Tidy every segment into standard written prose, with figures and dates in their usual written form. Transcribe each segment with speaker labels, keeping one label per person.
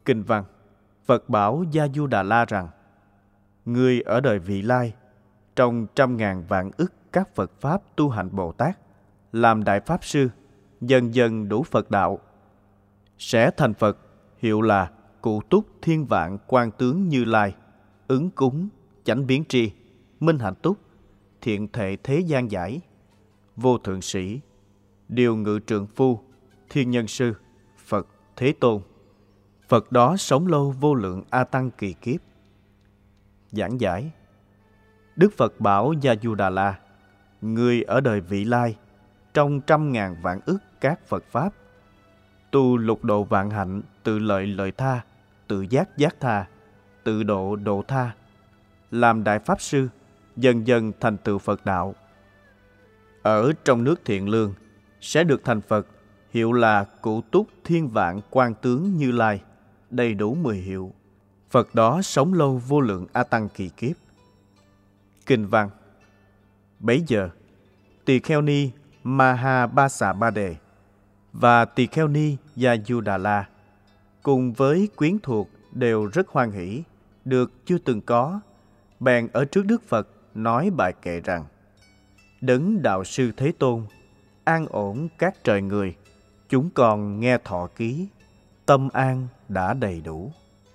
Speaker 1: Kinh văn: Phật bảo Gia Du Đà La rằng: Ngươi ở đời vị lai, trong 100.000 vạn ức các Phật Pháp tu hành Bồ Tát, làm Đại Pháp Sư, dần dần đủ Phật đạo, sẽ thành Phật, hiệu là Cụ Túc Thiên Vạn Quan Tướng Như Lai, Ứng Cúng, Chánh Biến Tri, Minh Hạnh Túc, Thiện Thệ Thế Gian Giải, Vô Thượng Sĩ, Điều Ngự Trượng Phu, Thiên Nhân Sư, Phật Thế Tôn. Phật đó sống lâu vô lượng A Tăng kỳ kiếp. Giảng giải: Đức Phật bảo Gia Du Đà La: Ngươi ở đời vị lai, trong 100.000 vạn ức các Phật Pháp, tu lục độ vạn hạnh, tự lợi lợi tha, tự giác giác tha, tự độ độ tha, làm Đại Pháp Sư, dần dần thành tựu Phật đạo. Ở trong nước Thiện Lương sẽ được thành Phật, hiệu là Cụ Túc Thiên Vạn Quan Tướng Như Lai, đầy đủ 10 hiệu. Phật đó sống lâu vô lượng A Tăng kỳ kiếp. Kinh văn: Bấy giờ Tỳ Kheo Ni Maha Ba Xà Ba Đề và Tỳ Kheo Ni Gia Du Đà La cùng với quyến thuộc đều rất hoan hỷ, được chưa từng có, bèn ở trước Đức Phật nói bài kệ rằng: Đấng Đạo Sư Thế Tôn, an ổn các trời người, chúng con nghe thọ ký, tâm an đã đầy đủ.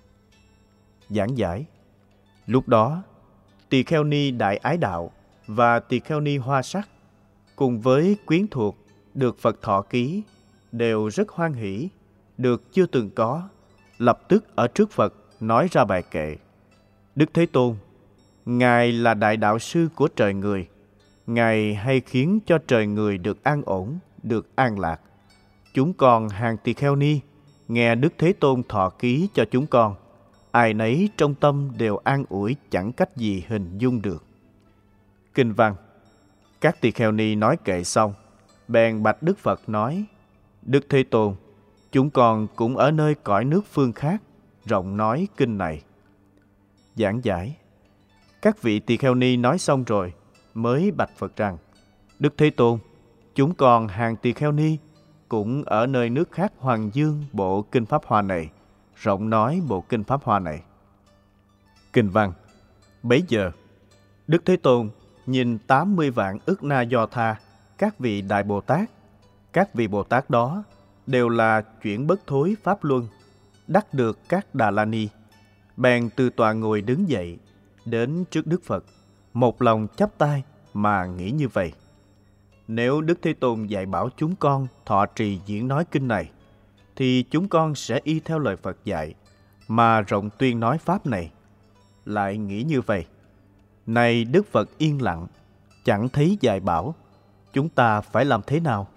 Speaker 1: Giảng giải: Lúc đó Tỳ Kheo Ni Đại Ái Đạo và Tỳ Kheo Ni Hoa Sắc cùng với quyến thuộc được Phật thọ ký đều rất hoan hỷ, được chưa từng có, lập tức ở trước Phật nói ra bài kệ: Đức Thế Tôn, Ngài là Đại Đạo Sư của trời người, Ngài hay khiến cho trời người được an ổn, được an lạc. Chúng con hàng Tỳ Kheo Ni nghe Đức Thế Tôn thọ ký cho chúng con, ai nấy trong tâm đều an ủi chẳng cách gì hình dung được. Kinh văn: Các Tỳ Kheo Ni nói kệ xong, bèn bạch Đức Phật nói: Đức Thế Tôn, chúng con cũng ở nơi cõi nước phương khác, rộng nói kinh này. Giảng giải: Các vị Tỳ Kheo Ni nói xong rồi, mới bạch Phật rằng: Đức Thế Tôn, chúng con hàng Tỳ Kheo Ni cũng ở nơi nước khác Hoàng Dương bộ Kinh Pháp Hoa này, rộng nói bộ Kinh Pháp Hoa này. Kinh văn: Bấy giờ Đức Thế Tôn nhìn 80 vạn ức na do tha, các vị Đại Bồ Tát. Các vị Bồ Tát đó đều là chuyển bất thối Pháp Luân, đắc được các Đà La Ni. Bèn từ tọa ngồi đứng dậy, đến trước Đức Phật, một lòng chắp tay mà nghĩ như vậy: Nếu Đức Thế Tôn dạy bảo chúng con thọ trì diễn nói kinh này, thì chúng con sẽ y theo lời Phật dạy mà rộng tuyên nói Pháp này. Lại nghĩ như vậy: Này Đức Phật yên lặng, chẳng thấy dạy bảo, chúng ta phải làm thế nào?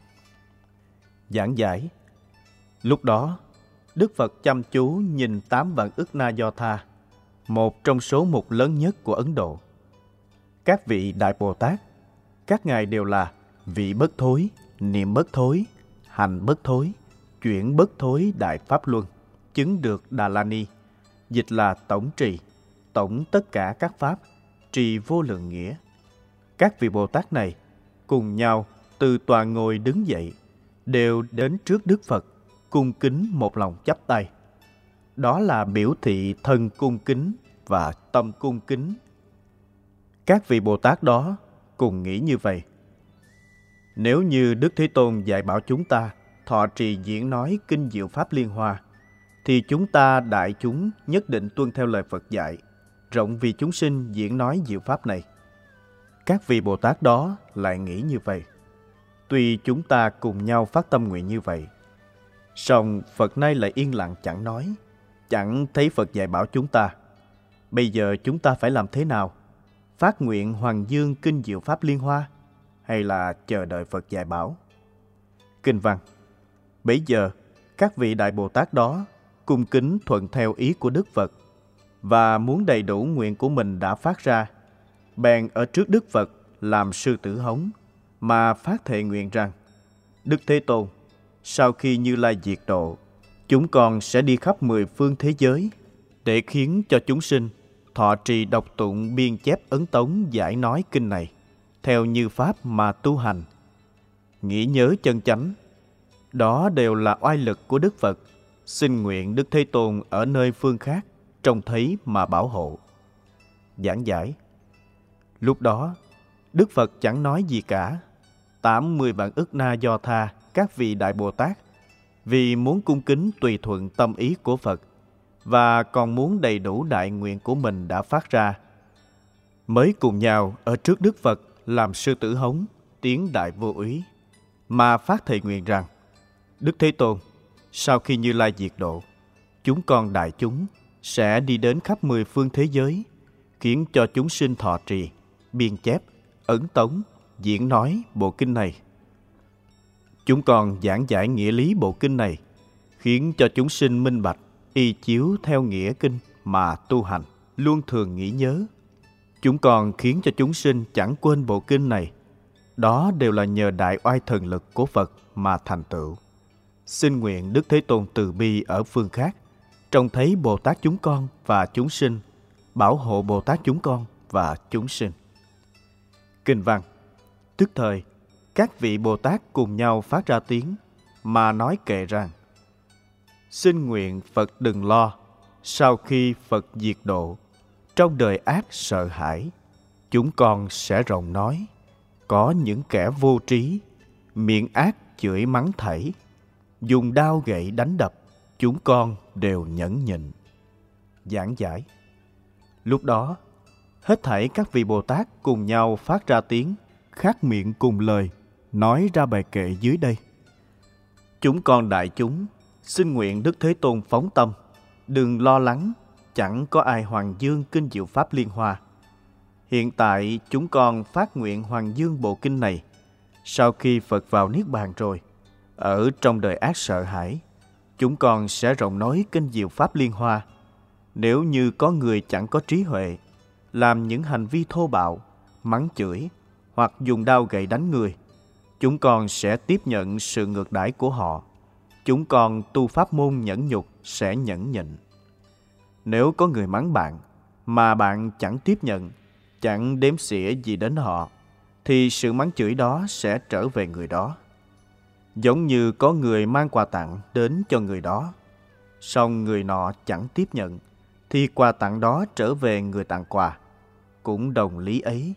Speaker 1: Giảng giải: Lúc đó Đức Phật chăm chú nhìn 8 vạn ức na do tha, một trong số mục lớn nhất của Ấn Độ. Các vị Đại Bồ Tát, các ngài đều là vị bất thối, niệm bất thối, hành bất thối, chuyển bất thối Đại Pháp Luân, chứng được Đà La Ni, dịch là tổng trì, tổng tất cả các Pháp, trì vô lượng nghĩa. Các vị Bồ Tát này cùng nhau từ tọa ngồi đứng dậy, đều đến trước Đức Phật, cung kính một lòng chắp tay. Đó là biểu thị thân cung kính và tâm cung kính. Các vị Bồ Tát đó cùng nghĩ như vậy: Nếu như Đức Thế Tôn dạy bảo chúng ta thọ trì diễn nói kinh diệu Pháp Liên Hoa, thì chúng ta đại chúng nhất định tuân theo lời Phật dạy, rộng vì chúng sinh diễn nói diệu Pháp này. Các vị Bồ Tát đó lại nghĩ như vậy. Tuy chúng ta cùng nhau phát tâm nguyện như vậy, song Phật nay lại yên lặng chẳng nói, chẳng thấy Phật dạy bảo chúng ta. Bây giờ chúng ta phải làm thế nào? Phát nguyện Hoàng Dương kinh diệu Pháp Liên Hoa, hay là chờ đợi Phật dạy bảo? Kinh văn: Bấy giờ các vị Đại Bồ Tát đó cung kính thuận theo ý của Đức Phật, và muốn đầy đủ nguyện của mình đã phát ra, bèn ở trước Đức Phật làm sư tử hống, mà phát thệ nguyện rằng: Đức Thế Tôn, sau khi Như Lai diệt độ, chúng con sẽ đi khắp 10 phương thế giới, để khiến cho chúng sinh thọ trì đọc tụng biên chép ấn tống giải nói kinh này, theo như Pháp mà tu hành. Nghĩ nhớ chân chánh, đó đều là oai lực của Đức Phật, xin nguyện Đức Thế Tôn ở nơi phương khác trông thấy mà bảo hộ. Giảng giải. Lúc đó, Đức Phật chẳng nói gì cả. 80 vạn ức na do tha các vị Đại Bồ Tát vì muốn cung kính tùy thuận tâm ý của Phật và còn muốn đầy đủ đại nguyện của mình đã phát ra, mới cùng nhau ở trước Đức Phật làm sư tử hống tiếng đại vô úy mà phát thệ nguyện rằng: Đức Thế Tôn, sau khi Như Lai diệt độ, chúng con đại chúng sẽ đi đến khắp 10 phương thế giới, khiến cho chúng sinh thọ trì, biên chép, ấn tống, diễn nói bộ kinh này. Chúng con giảng giải nghĩa lý bộ kinh này, khiến cho chúng sinh minh bạch, y chiếu theo nghĩa kinh mà tu hành, luôn thường nghĩ nhớ. Chúng con khiến cho chúng sinh chẳng quên bộ kinh này. Đó đều là nhờ đại oai thần lực của Phật mà thành tựu. Xin nguyện Đức Thế Tôn từ bi ở phương khác trông thấy Bồ Tát chúng con và chúng sinh, bảo hộ Bồ Tát chúng con và chúng sinh. Kinh văn. Tức thời, các vị Bồ Tát cùng nhau phát ra tiếng mà nói kệ rằng: Xin nguyện Phật đừng lo, sau khi Phật diệt độ, trong đời ác sợ hãi, chúng con sẽ rộng nói. Có những kẻ vô trí, miệng ác chửi mắng thảy, dùng đao gậy đánh đập, chúng con đều nhẫn nhịn. Giảng giải. Lúc đó, hết thảy các vị Bồ Tát cùng nhau phát ra tiếng, khác miệng cùng lời, nói ra bài kệ dưới đây. Chúng con đại chúng, xin nguyện Đức Thế Tôn phóng tâm, đừng lo lắng, chẳng có ai hoàng dương kinh diệu pháp liên hoa. Hiện tại chúng con phát nguyện hoàng dương bộ kinh này, sau khi Phật vào Niết Bàn rồi, ở trong đời ác sợ hãi, chúng con sẽ rộng nói kinh diệu pháp liên hoa. Nếu như có người chẳng có trí huệ, làm những hành vi thô bạo, mắng chửi hoặc dùng đao gậy đánh người, chúng con sẽ tiếp nhận sự ngược đãi của họ. Chúng con tu pháp môn nhẫn nhục sẽ nhẫn nhịn. Nếu có người mắng bạn mà bạn chẳng tiếp nhận, chẳng đếm xỉa gì đến họ, thì sự mắng chửi đó sẽ trở về người đó. Giống như có người mang quà tặng đến cho người đó, song người nọ chẳng tiếp nhận, thì quà tặng đó trở về người tặng quà. Cũng đồng lý ấy.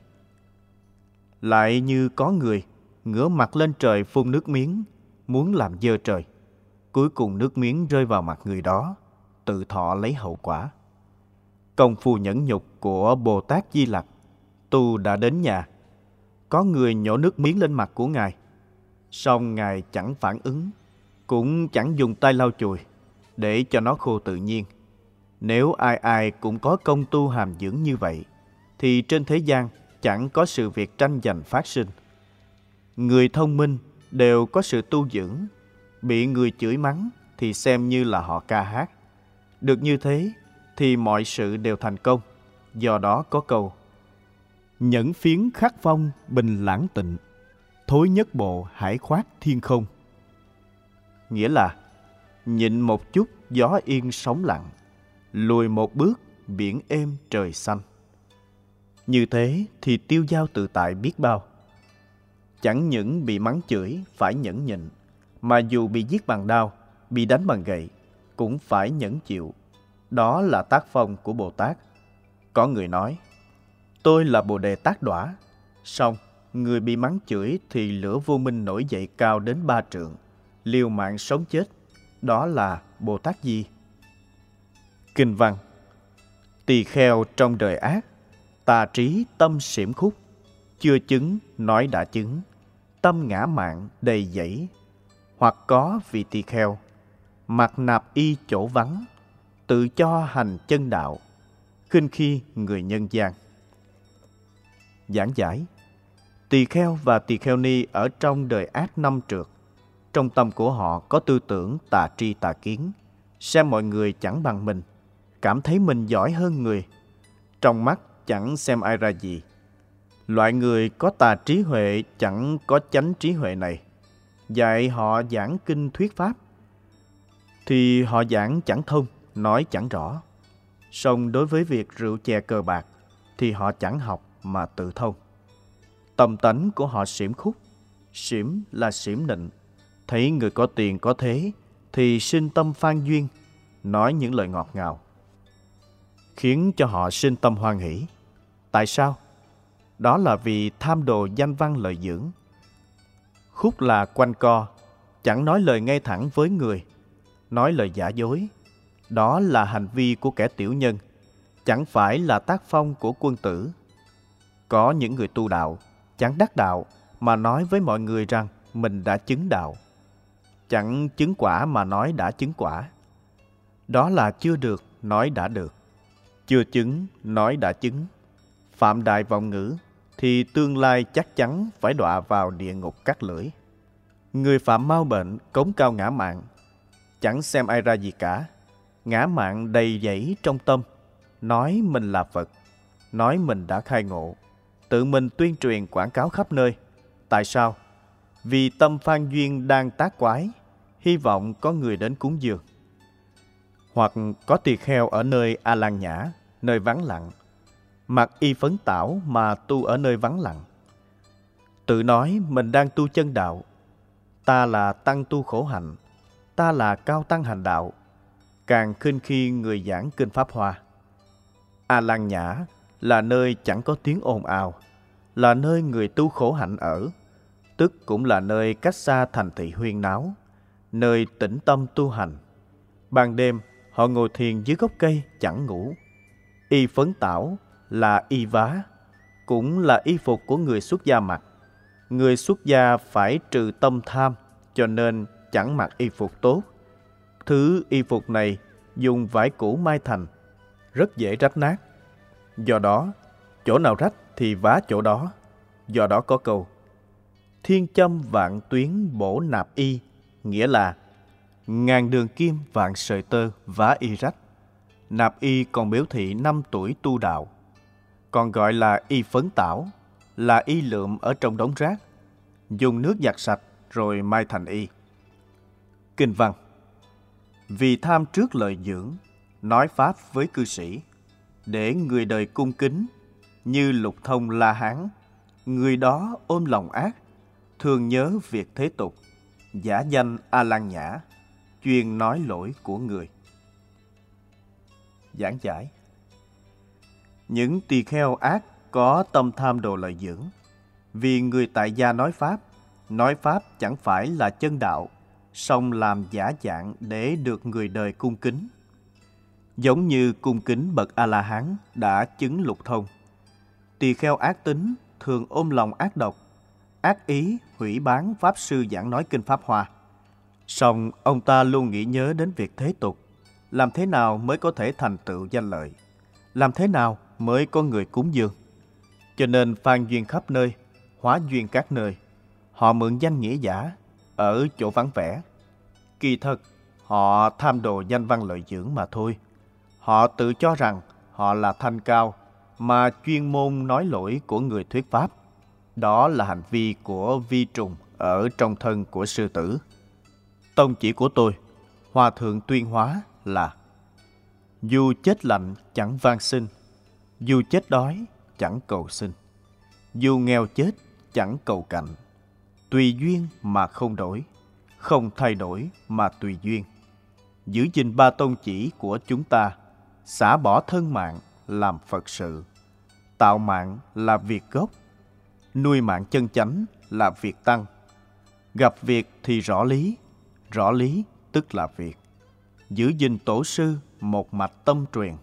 Speaker 1: Lại như có người ngửa mặt lên trời phun nước miếng, muốn làm dơ trời. Cuối cùng nước miếng rơi vào mặt người đó, tự thọ lấy hậu quả. Công phu nhẫn nhục của Bồ Tát Di Lặc, tu đã đến nhà. Có người nhổ nước miếng lên mặt của Ngài, song Ngài chẳng phản ứng, cũng chẳng dùng tay lau chùi, để cho nó khô tự nhiên. Nếu ai ai cũng có công tu hàm dưỡng như vậy, thì trên thế gian chẳng có sự việc tranh giành phát sinh. Người thông minh đều có sự tu dưỡng, bị người chửi mắng thì xem như là họ ca hát. Được như thế thì mọi sự đều thành công. Do đó có câu: nhẫn phiến khắc phong bình lãng tịnh, thối nhất bộ hải khoát thiên không. Nghĩa là nhịn một chút gió yên sóng lặng, lùi một bước biển êm trời xanh. Như thế thì tiêu dao tự tại biết bao. Chẳng những bị mắng chửi phải nhẫn nhịn, mà dù bị giết bằng đao, bị đánh bằng gậy, cũng phải nhẫn chịu. Đó là tác phong của Bồ Tát. Có người nói: tôi là Bồ Đề Tát Đọa. Song người bị mắng chửi thì lửa vô minh nổi dậy cao đến 3 trượng, liều mạng sống chết. Đó là Bồ Tát Di. Kinh văn. Tỳ kheo trong đời ác, tà trí tâm xỉm khúc, chưa chứng nói đã chứng, tâm ngã mạn đầy dẫy. Hoặc có vị tỳ kheo, mặc nạp y chỗ vắng, tự cho hành chân đạo, khinh khi người nhân gian. Giảng giải. Tỳ kheo và tỳ kheo ni ở trong đời ác năm trượt. Trong tâm của họ có tư tưởng tà tri tà kiến, xem mọi người chẳng bằng mình, cảm thấy mình giỏi hơn người, trong mắt chẳng xem ai ra gì. Loại người có tà trí huệ chẳng có chánh trí huệ này, dạy họ giảng kinh thuyết pháp thì họ giảng chẳng thông, nói chẳng rõ. Song đối với việc rượu chè cờ bạc thì họ chẳng học mà tự thông. Tâm tánh của họ xỉm khúc. Xỉm là xỉm nịnh. Thấy người có tiền có thế thì sinh tâm phan duyên, nói những lời ngọt ngào, khiến cho họ sinh tâm hoan hỷ. Tại sao? Đó là vì tham đồ danh văn lợi dưỡng. Khúc là quanh co, chẳng nói lời ngay thẳng với người, nói lời giả dối. Đó là hành vi của kẻ tiểu nhân, chẳng phải là tác phong của quân tử. Có những người tu đạo, chẳng đắc đạo mà nói với mọi người rằng mình đã chứng đạo, chẳng chứng quả mà nói đã chứng quả. Đó là chưa được nói đã được, chưa chứng nói đã chứng. Phạm đại vọng ngữ thì tương lai chắc chắn phải đọa vào địa ngục cắt lưỡi. Người phạm mau bệnh cống cao ngã mạn, chẳng xem ai ra gì cả. Ngã mạn đầy dẫy trong tâm, nói mình là Phật, nói mình đã khai ngộ, tự mình tuyên truyền quảng cáo khắp nơi. Tại sao? Vì tâm phan duyên đang tác quái, hy vọng có người đến cúng dường. Hoặc có tỳ kheo ở nơi A Lan Nhã, nơi vắng lặng, mặc y phấn tảo mà tu ở nơi vắng lặng. Tự nói mình đang tu chân đạo, ta là tăng tu khổ hạnh, ta là cao tăng hành đạo, càng khinh khi người giảng kinh Pháp Hoa. A Lan Nhã là nơi chẳng có tiếng ồn ào, là nơi người tu khổ hạnh ở, tức cũng là nơi cách xa thành thị huyên náo, nơi tĩnh tâm tu hành. Ban đêm họ ngồi thiền dưới gốc cây chẳng ngủ. Y phấn tảo là y vá, cũng là y phục của người xuất gia mặc. Người xuất gia phải trừ tâm tham, cho nên chẳng mặc y phục tốt. Thứ y phục này dùng vải cũ may thành, rất dễ rách nát. Do đó, chỗ nào rách thì vá chỗ đó. Do đó có câu: thiên châm vạn tuyến bổ nạp y, nghĩa là ngàn đường kim vạn sợi tơ vá y rách. Nạp y còn biểu thị 5 tuổi tu đạo, còn gọi là y phấn tảo, là y lượm ở trong đống rác, dùng nước giặt sạch rồi may thành y. Kinh văn: vì tham trước lợi dưỡng, nói pháp với cư sĩ, để người đời cung kính, như Lục Thông La Hán. Người đó ôm lòng ác, thường nhớ việc thế tục, giả danh A Lan Nhã, chuyên nói lỗi của người. Giảng giải: những tỳ kheo ác có tâm tham đồ lợi dưỡng, vì người tại gia nói pháp chẳng phải là chân đạo, song làm giả dạng để được người đời cung kính. Giống như cung kính bậc A-la-hán đã chứng lục thông. Tỳ kheo ác tính thường ôm lòng ác độc, ác ý hủy bán pháp sư giảng nói kinh Pháp Hoa. Song ông ta luôn nghĩ nhớ đến việc thế tục, làm thế nào mới có thể thành tựu danh lợi, làm thế nào mới có người cúng dường. Cho nên phan duyên khắp nơi, hóa duyên các nơi. Họ mượn danh nghĩa giả ở chỗ vắng vẻ. Kỳ thật, họ tham đồ danh văn lợi dưỡng mà thôi. Họ tự cho rằng họ là thanh cao, mà chuyên môn nói lỗi của người thuyết pháp. Đó là hành vi của vi trùng ở trong thân của sư tử. Tông chỉ của tôi, Hòa Thượng Tuyên Hóa là: dù chết lạnh chẳng van xin, dù chết đói chẳng cầu xin, dù nghèo chết chẳng cầu cạnh. Tùy duyên mà không đổi, không thay đổi mà tùy duyên. Giữ gìn ba tông chỉ của chúng ta, xả bỏ thân mạng làm Phật sự. Tạo mạng là việc gốc, nuôi mạng chân chánh là việc tăng. Gặp việc thì rõ lý tức là việc. Giữ gìn tổ sư một mạch tâm truyền.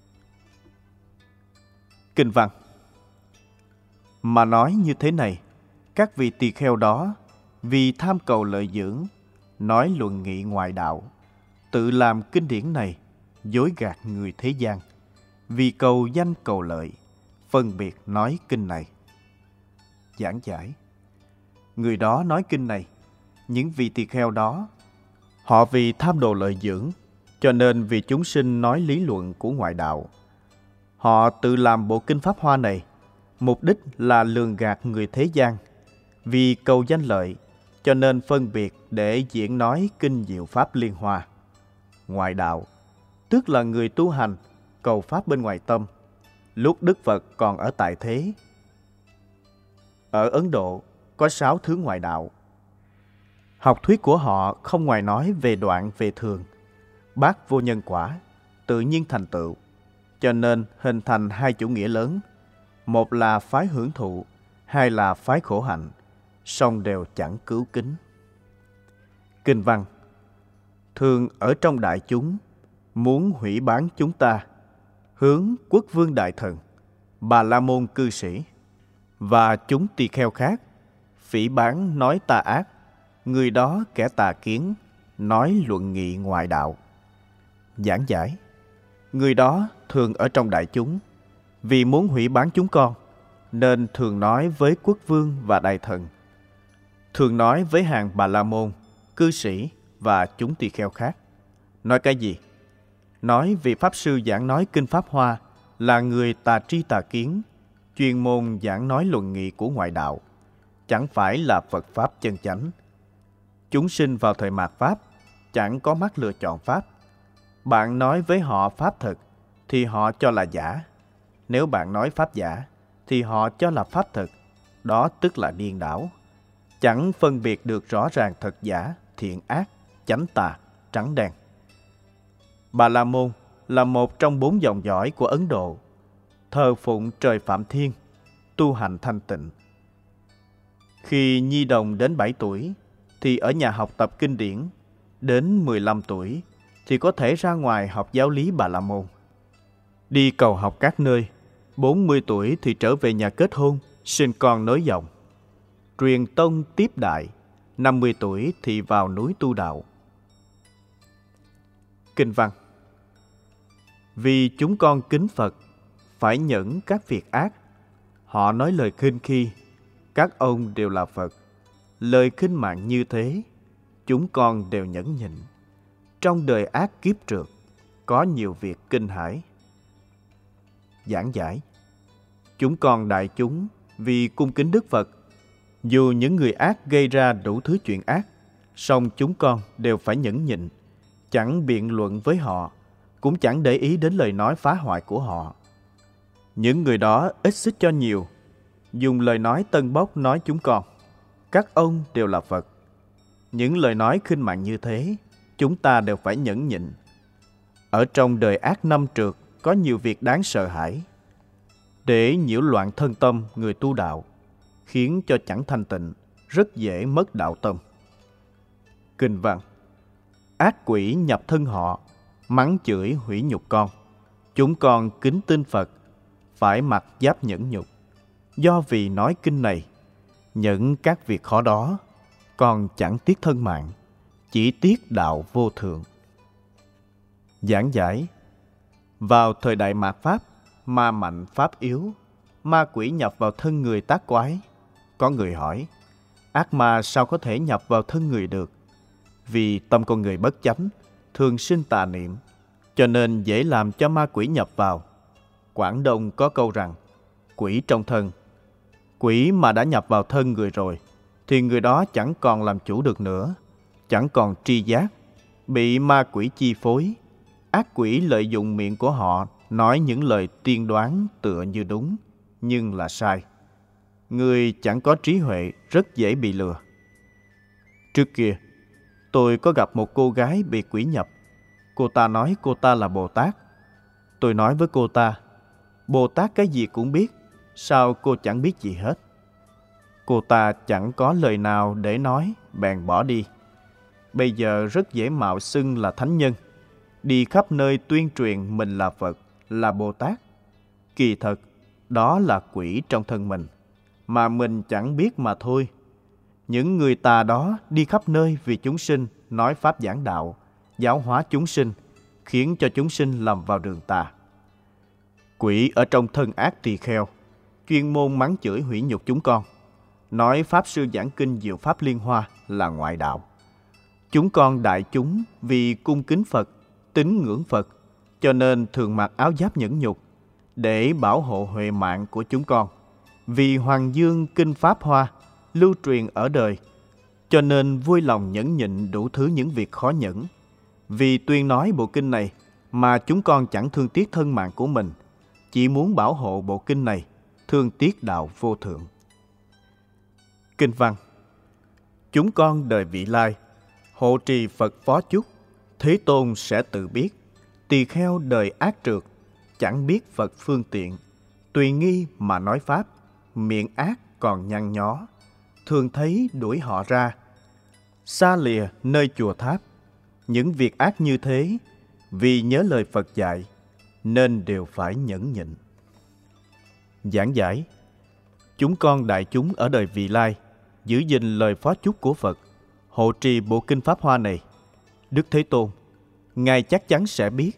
Speaker 1: Kinh văn: mà nói như thế này, các vị tỳ kheo đó vì tham cầu lợi dưỡng, nói luận nghị ngoại đạo, tự làm kinh điển này, dối gạt người thế gian, vì cầu danh cầu lợi, phân biệt nói kinh này. Giảng giải: người đó nói kinh này, những vị tỳ kheo đó, họ vì tham đồ lợi dưỡng, cho nên vì chúng sinh nói lý luận của ngoại đạo. Họ tự làm bộ kinh Pháp Hoa này, mục đích là lường gạt người thế gian. Vì cầu danh lợi, cho nên phân biệt để diễn nói kinh diệu Pháp Liên Hoa. Ngoại đạo, tức là người tu hành, cầu Pháp bên ngoài tâm, lúc Đức Phật còn ở tại thế. Ở Ấn Độ có 6 thứ ngoại đạo. Học thuyết của họ không ngoài nói về đoạn về thường, bác vô nhân quả, tự nhiên thành tựu, cho nên hình thành hai chủ nghĩa lớn, một là phái hưởng thụ, hai là phái khổ hạnh, song đều chẳng cứu kính. Kinh văn: thường ở trong đại chúng, muốn hủy bán chúng ta, hướng quốc vương đại thần, Bà La Môn cư sĩ và chúng tỳ kheo khác, phỉ báng nói tà ác, người đó kẻ tà kiến, nói luận nghị ngoại đạo. Giảng giải: người đó thường ở trong đại chúng, vì muốn hủy bán chúng con, nên thường nói với quốc vương và đại thần, thường nói với hàng Bà La Môn, cư sĩ và chúng tỳ kheo khác. Nói cái gì? Nói vì Pháp Sư giảng nói Kinh Pháp Hoa là người tà tri tà kiến, chuyên môn giảng nói luận nghị của ngoại đạo, chẳng phải là Phật Pháp chân chánh. Chúng sinh vào thời mạt Pháp, chẳng có mắt lựa chọn Pháp. Bạn nói với họ Pháp thật, thì họ cho là giả. Nếu bạn nói Pháp giả, thì họ cho là Pháp thật. Đó tức là điên đảo. Chẳng phân biệt được rõ ràng thật giả, thiện ác, chánh tà, trắng đen. Bà La Môn là một trong 4 dòng dõi của Ấn Độ, thờ phụng trời Phạm Thiên, tu hành thanh tịnh. Khi nhi đồng đến 7 tuổi, thì ở nhà học tập kinh điển, đến 15 tuổi thì có thể ra ngoài học giáo lý Bà La Môn. Đi cầu học các nơi, 40 tuổi thì trở về nhà kết hôn, sinh con nối dòng. Truyền tông tiếp đại, 50 tuổi thì vào núi tu đạo. Kinh văn: vì chúng con kính Phật, phải nhẫn các việc ác. Họ nói lời khinh khi, các ông đều là Phật. Lời khinh mạng như thế, chúng con đều nhẫn nhịn. Trong đời ác kiếp trượt, có nhiều việc kinh hãi. Giảng giải: chúng con đại chúng vì cung kính Đức Phật, dù những người ác gây ra đủ thứ chuyện ác, song chúng con đều phải nhẫn nhịn, chẳng biện luận với họ, cũng chẳng để ý đến lời nói phá hoại của họ. Những người đó ít xích cho nhiều, dùng lời nói tân bốc nói chúng con, các ông đều là Phật. Những lời nói khinh mạng như thế, chúng ta đều phải nhẫn nhịn. Ở trong đời ác năm trượt, có nhiều việc đáng sợ hãi, để nhiễu loạn thân tâm người tu đạo, khiến cho chẳng thanh tịnh, rất dễ mất đạo tâm. Kinh văn: ác quỷ nhập thân họ, mắng chửi hủy nhục con. Chúng con kính tin Phật, phải mặc giáp nhẫn nhục. Do vì nói kinh này, những các việc khó đó, con chẳng tiếc thân mạng, chỉ tiếc đạo vô thượng. Giảng giải: vào thời đại mạt Pháp, ma mạnh Pháp yếu, ma quỷ nhập vào thân người tác quái. Có người hỏi, ác ma sao có thể nhập vào thân người được? Vì tâm con người bất chánh, thường sinh tà niệm, cho nên dễ làm cho ma quỷ nhập vào. Quảng Đông có câu rằng, quỷ trong thân. Quỷ mà đã nhập vào thân người rồi, thì người đó chẳng còn làm chủ được nữa, chẳng còn tri giác, bị ma quỷ chi phối. Ác quỷ lợi dụng miệng của họ nói những lời tiên đoán tựa như đúng, nhưng là sai. Người chẳng có trí huệ rất dễ bị lừa. Trước kia, tôi có gặp một cô gái bị quỷ nhập. Cô ta nói cô ta là Bồ Tát. Tôi nói với cô ta, Bồ Tát cái gì cũng biết, sao cô chẳng biết gì hết? Cô ta chẳng có lời nào để nói, bèn bỏ đi. Bây giờ rất dễ mạo xưng là thánh nhân, đi khắp nơi tuyên truyền mình là Phật, là Bồ Tát. Kỳ thật, đó là quỷ trong thân mình, mà mình chẳng biết mà thôi. Những người tà đó đi khắp nơi vì chúng sinh, nói pháp giảng đạo, giáo hóa chúng sinh, khiến cho chúng sinh lầm vào đường tà. Quỷ ở trong thân ác tỳ kheo, chuyên môn mắng chửi hủy nhục chúng con, nói Pháp Sư giảng kinh Diệu Pháp Liên Hoa là ngoại đạo. Chúng con đại chúng vì cung kính Phật, tín ngưỡng Phật, cho nên thường mặc áo giáp nhẫn nhục để bảo hộ huệ mạng của chúng con. Vì Hoàng Dương Kinh Pháp Hoa lưu truyền ở đời, cho nên vui lòng nhẫn nhịn đủ thứ những việc khó nhẫn. Vì tuyên nói bộ kinh này mà chúng con chẳng thương tiếc thân mạng của mình, chỉ muốn bảo hộ bộ kinh này, thương tiếc đạo vô thượng. Kinh văn: Chúng con đời vị lai, hộ trì Phật phó chúc, Thế Tôn sẽ tự biết. Tỳ kheo đời ác trượt, chẳng biết Phật phương tiện, tùy nghi mà nói pháp, miệng ác còn nhăn nhó, thường thấy đuổi họ ra, xa lìa nơi chùa tháp. Những việc ác như thế, vì nhớ lời Phật dạy, nên đều phải nhẫn nhịn. Giảng giải: chúng con đại chúng ở đời vị lai giữ gìn lời phó chúc của Phật, hộ trì bộ kinh Pháp Hoa này. Đức Thế Tôn, Ngài chắc chắn sẽ biết.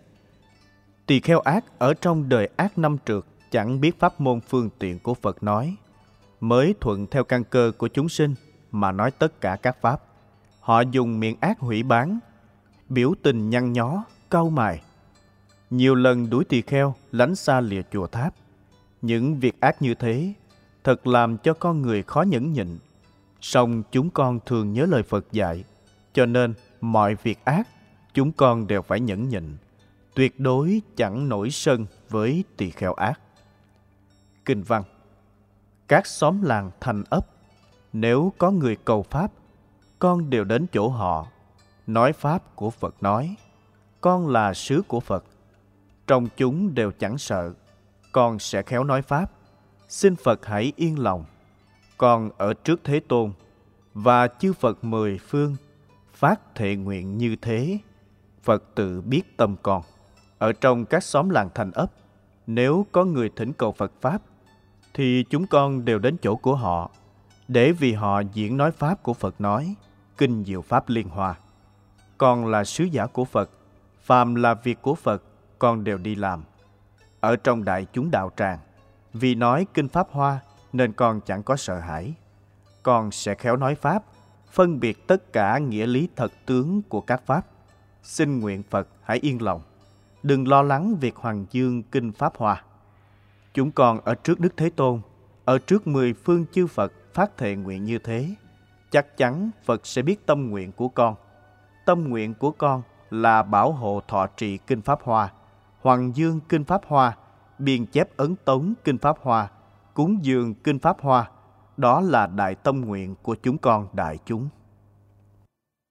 Speaker 1: Tỳ kheo ác ở trong đời ác năm trượt chẳng biết pháp môn phương tiện của Phật nói, mới thuận theo căn cơ của chúng sinh mà nói tất cả các pháp. Họ dùng miệng ác hủy báng, biểu tình nhăn nhó, cau mày, nhiều lần đuổi tỳ kheo lánh xa lìa chùa tháp. Những việc ác như thế thật làm cho con người khó nhẫn nhịn. Song chúng con thường nhớ lời Phật dạy, cho nên mọi việc ác chúng con đều phải nhẫn nhịn, tuyệt đối chẳng nổi sân với tỳ kheo ác. Kinh văn: các xóm làng thành ấp, nếu có người cầu pháp, con đều đến chỗ họ, nói pháp của Phật nói. Con là sứ của Phật, trong chúng đều chẳng sợ, con sẽ khéo nói pháp. Xin Phật hãy yên lòng. Con ở trước Thế Tôn và chư Phật mười phương phát thệ nguyện như thế. Phật tự biết tâm con. Ở trong các xóm làng thành ấp, nếu có người thỉnh cầu Phật pháp, thì chúng con đều đến chỗ của họ, để vì họ diễn nói pháp của Phật nói, kinh diệu pháp liên hoa. Con là sứ giả của Phật, phàm là việc của Phật, con đều đi làm. Ở trong đại chúng đạo tràng, vì nói kinh Pháp Hoa nên con chẳng có sợ hãi. Con sẽ khéo nói pháp, phân biệt tất cả nghĩa lý thật tướng của các pháp. Xin nguyện Phật hãy yên lòng, đừng lo lắng việc hoàng dương kinh Pháp Hoa. Chúng con ở trước Đức Thế Tôn, ở trước mười phương chư Phật phát thệ nguyện như thế. Chắc chắn Phật sẽ biết tâm nguyện của con. Tâm nguyện của con là bảo hộ thọ trì kinh Pháp Hoa, hoàng dương kinh Pháp Hoa, biên chép ấn tống kinh Pháp Hoa, cúng dường kinh Pháp Hoa. Đó là đại tâm nguyện của chúng con đại chúng.